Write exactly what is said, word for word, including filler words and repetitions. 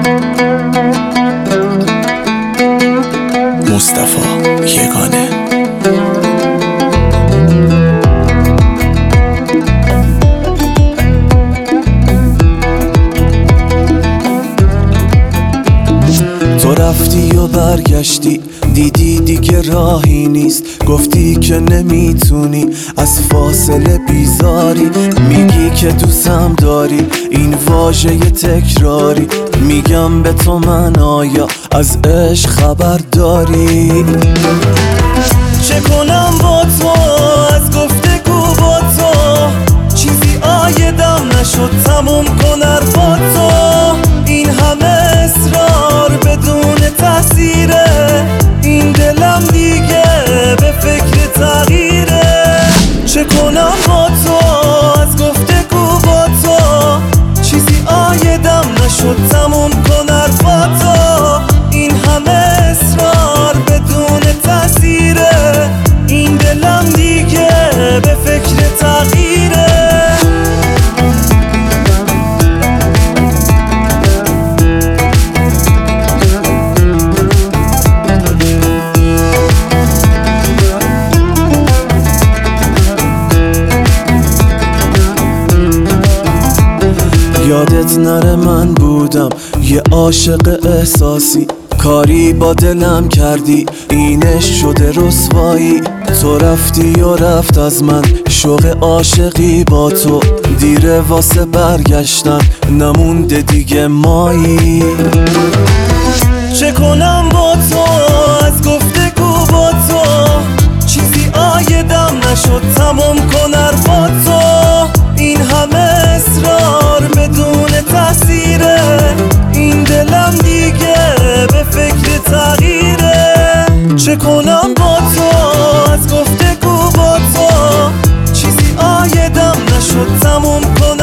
مصطفی یگانه. تو رفتی و برگشتی، دیدی دیگه راهی نیست، گفتی که نمیتونی از فاصله بیزاری، میگی که دوستم داری، این واژه تکراری، میگم به تو من آیا از عشق خبر داری؟ چه کنم با تو از گفتگو با تو، چیزی آیدم نشد تموم کن حرفا تو، این همه اصرار بدون تاثیره، این دلم دیگه به فکر تغییره. چه کنم با تو از گفتگو با تو، چیزی آیدم نشد تموم کن حرفا تو، این همه اصرار بدون تاثیره، این دلم دیگه به فکر تغییره. یادت نره من بودم یه عاشق احساسی، کاری با دلم کردی اینش شده رسوایی، تو رفتی و رفت از من شوق عاشقی با تو، دیره واسه برگشتن نمونده دیگه مایی. چه کنم با تو از گفتگو با تو، چیزی آیدم نشد تمام کن حرفا تو، این همه اصرار بدون تاثیره، این دلم دیگه به فکر تغییره. چه کنم با تو از گفتگو با تو، چیزی آیدم نشد تموم کن